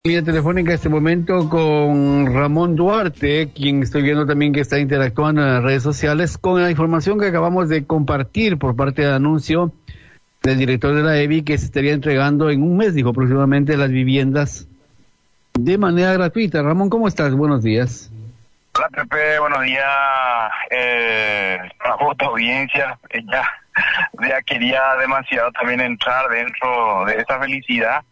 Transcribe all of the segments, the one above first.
Línea telefónica en este momento con Ramón Duarte, quien estoy viendo también que está interactuando en las redes sociales con la información que acabamos de compartir por parte del anuncio del director de la EBI que se estaría entregando en un mes, dijo aproximadamente, las viviendas de manera gratuita. Ramón, ¿cómo estás? Buenos días. Hola Pepe, buenos días. Bajo tu audiencia, ya quería demasiado también entrar dentro de esa felicidad.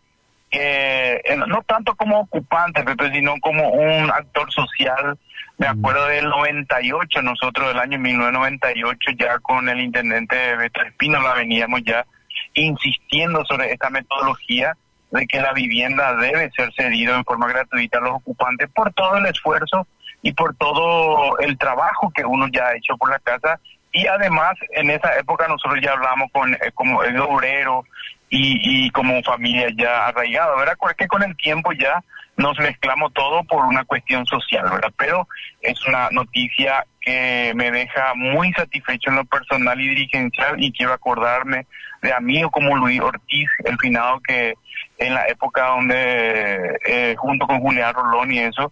No tanto como ocupante, Pepe, sino como un actor social. Me acuerdo del 98, nosotros del año 1998, ya con el intendente Beto Espínola veníamos ya insistiendo sobre esta metodología de que la vivienda debe ser cedido en forma gratuita a los ocupantes por todo el esfuerzo y por todo el trabajo que uno ya ha hecho por la casa. Y además, en esa época nosotros ya hablamos como el obrero y como familia ya arraigada, ¿verdad? Porque con el tiempo ya nos mezclamos todo por una cuestión social, ¿verdad? Pero es una noticia que me deja muy satisfecho en lo personal y dirigencial, y quiero acordarme de amigos como Luis Ortiz, el finado, que en la época donde junto con Julián Rolón y eso,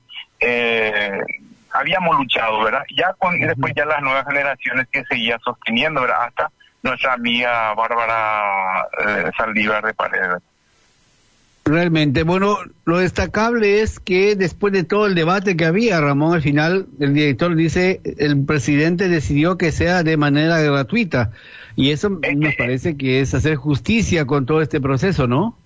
habíamos luchado, ¿verdad? Y después ya las nuevas generaciones que seguían sosteniendo, ¿verdad? Hasta nuestra amiga Bárbara Saldívar de Paredes. Realmente, bueno, lo destacable es que después de todo el debate que había, Ramón, al final el director dice, el presidente decidió que sea de manera gratuita, y eso nos parece que es hacer justicia con todo este proceso, ¿no?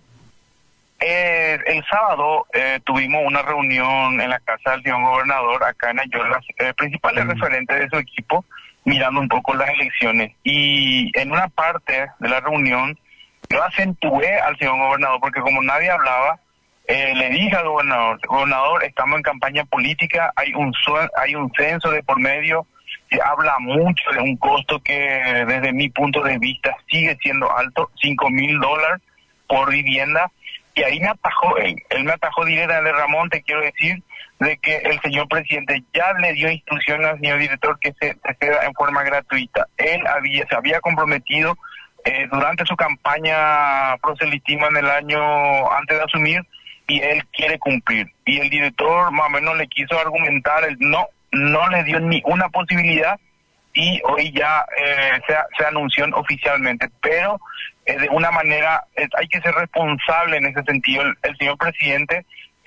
El sábado tuvimos una reunión en la casa del señor gobernador acá en Ayolas, principales referentes de su equipo, mirando un poco las elecciones, y en una parte de la reunión yo acentué al señor gobernador, porque como nadie hablaba, le dije al gobernador, estamos en campaña política, hay un censo de por medio, se habla mucho de un costo que desde mi punto de vista sigue siendo alto, $5,000 por vivienda, y ahí me atajó él me atajó directamente. Ramón, te quiero decir de que el señor presidente ya le dio instrucción al señor director que se ceda en forma gratuita. Él se había comprometido durante su campaña proselitismo en el año antes de asumir, y él quiere cumplir. Y el director más o menos le quiso argumentar, no le dio ni una posibilidad, y hoy ya se anunció oficialmente, pero de una manera hay que ser responsable en ese sentido. El señor presidente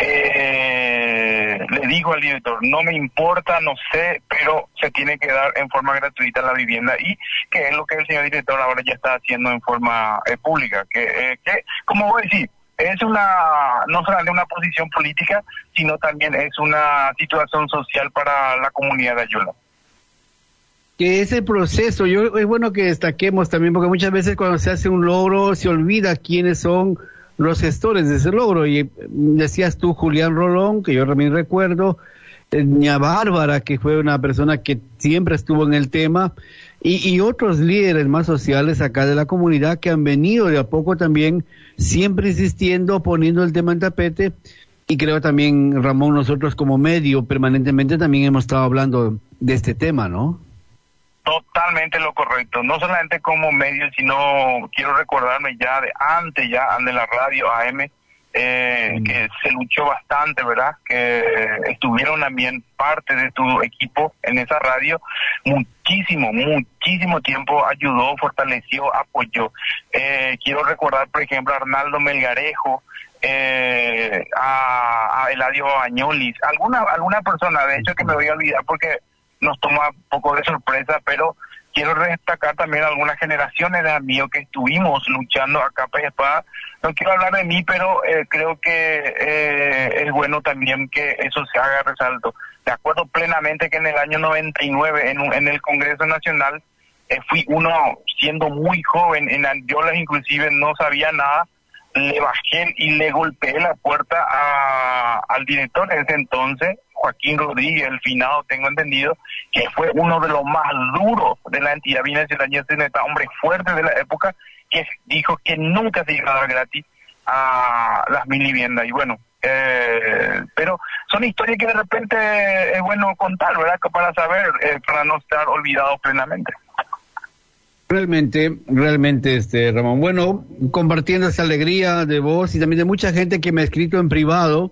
le dijo al director, no me importa, no sé, pero se tiene que dar en forma gratuita la vivienda, y que es lo que el señor director ahora ya está haciendo en forma pública, que como voy a decir, es no solamente una posición política, sino también es una situación social para la comunidad de Ayala. Que ese proceso, es bueno que destaquemos también, porque muchas veces cuando se hace un logro se olvida quiénes son los gestores de ese logro, y decías tú Julián Rolón, que yo también recuerdo, doña Bárbara, que fue una persona que siempre estuvo en el tema, y otros líderes más sociales acá de la comunidad que han venido de a poco también, siempre insistiendo, poniendo el tema en tapete. Y creo también, Ramón, nosotros como medio permanentemente también hemos estado hablando de este tema, ¿no? Totalmente lo correcto, no solamente como medio, sino quiero recordarme ya de la radio AM, que se luchó bastante, ¿verdad? Que estuvieron también parte de tu equipo en esa radio, muchísimo tiempo ayudó, fortaleció, apoyó. Quiero recordar, por ejemplo, a Arnaldo Melgarejo, a Eladio Bañolis, alguna persona, de hecho, que me voy a olvidar porque nos toma un poco de sorpresa, pero quiero destacar también algunas generaciones de amigos que estuvimos luchando a capa y espada. No quiero hablar de mí, pero creo que es bueno también que eso se haga resalto. De acuerdo plenamente que en el año 99, en el Congreso Nacional, fui uno, siendo muy joven, en Angolas inclusive no sabía nada, le bajé y le golpeé la puerta al director en ese entonces, Joaquín Rodríguez, el finado, tengo entendido, que fue uno de los más duros de la entidad binacional, hombre fuerte de la época, que dijo que nunca se iba a dar gratis a las 1.000 viviendas. Y bueno, pero son historias que de repente es bueno contar, ¿verdad? Para saber, para no estar olvidados plenamente. Realmente, Ramón. Bueno, compartiendo esa alegría de vos y también de mucha gente que me ha escrito en privado,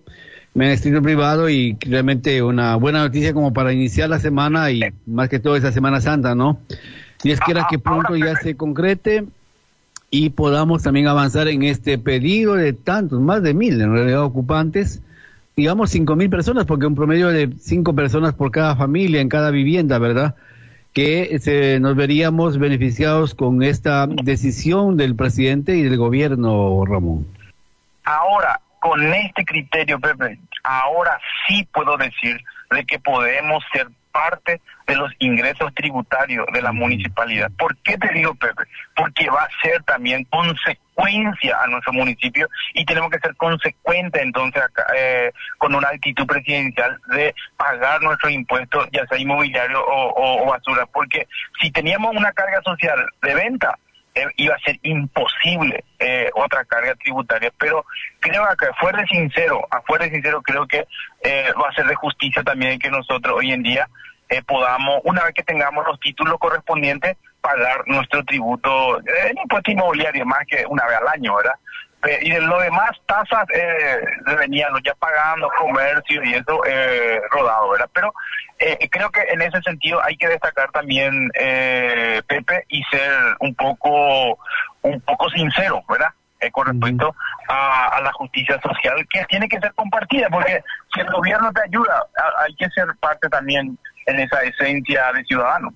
y realmente una buena noticia como para iniciar la semana y más que todo esa Semana Santa, ¿no? Dios quiera que pronto ya se concrete y podamos también avanzar en este pedido de tantos, más de 1,000 en realidad ocupantes, digamos 5,000 personas, porque un promedio de 5 personas por cada familia en cada vivienda, ¿verdad? Que nos veríamos beneficiados con esta decisión del presidente y del gobierno, Ramón. Ahora, con este criterio, Pepe, ahora sí puedo decir de que podemos ser parte de los ingresos tributarios de la municipalidad. ¿Por qué te digo, Pepe? Porque va a ser también consecuencia a nuestro municipio y tenemos que ser consecuentes entonces acá, con una actitud presidencial de pagar nuestros impuestos, ya sea inmobiliario o basura, porque si teníamos una carga social de venta, iba a ser imposible otra carga tributaria, pero creo que afuera de sincero creo que va a ser de justicia también que nosotros hoy en día podamos, una vez que tengamos los títulos correspondientes, pagar nuestro tributo, el impuesto inmobiliario más que una vez al año, ¿verdad? Y de lo demás, tasas venían ya pagando, comercio y eso rodado, ¿verdad? Pero creo que en ese sentido hay que destacar también, Pepe, y ser un poco sincero, ¿verdad? Con respecto a la justicia social, que tiene que ser compartida, porque si el gobierno te ayuda, hay que ser parte también en esa esencia de ciudadano.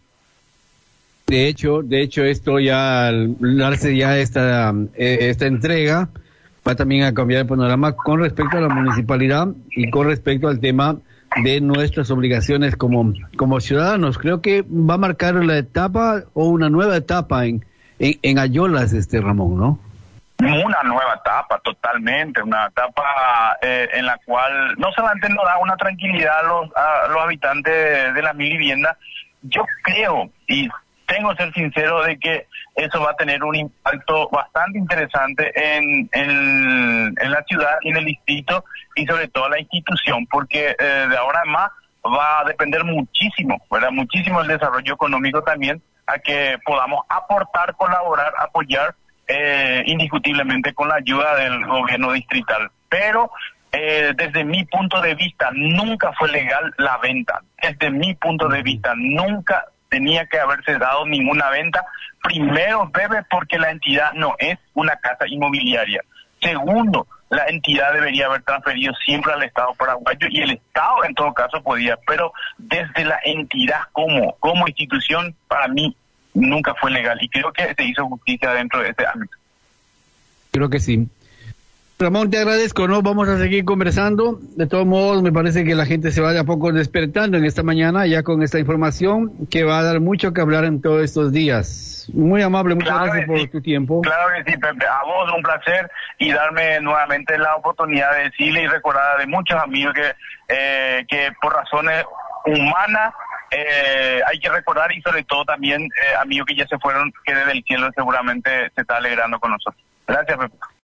De hecho, esto ya, al darse ya esta entrega, va también a cambiar el panorama con respecto a la municipalidad y con respecto al tema de nuestras obligaciones como ciudadanos. Creo que va a marcar la etapa o una nueva etapa en Ayolas, Ramón, ¿no? Una nueva etapa, totalmente, una etapa en la cual no solamente nos da una tranquilidad a los habitantes de las 1,000 viviendas. Yo creo, y tengo que ser sincero, de que eso va a tener un impacto bastante interesante en la ciudad y en el distrito y sobre todo la institución, porque de ahora en más va a depender muchísimo, ¿verdad? Muchísimo el desarrollo económico también, a que podamos aportar, colaborar, apoyar indiscutiblemente con la ayuda del gobierno distrital. Pero desde mi punto de vista nunca fue legal la venta. Desde mi punto de vista nunca tenía que haberse dado ninguna venta. Primero, Pepe, porque la entidad no es una casa inmobiliaria. Segundo, la entidad debería haber transferido siempre al Estado paraguayo y el Estado en todo caso podía, pero desde la entidad como institución, para mí nunca fue legal y creo que se hizo justicia dentro de ese ámbito. Creo que sí. Ramón, te agradezco, ¿no? Vamos a seguir conversando. De todos modos, me parece que la gente se vaya a poco despertando en esta mañana ya con esta información que va a dar mucho que hablar en todos estos días. Muy amable, muchas gracias por tu tiempo. Claro que sí, Pepe. A vos un placer y darme nuevamente la oportunidad de decirle y recordar de muchos amigos que por razones humanas hay que recordar y sobre todo también amigos que ya se fueron, que desde el cielo seguramente se está alegrando con nosotros. Gracias, Pepe.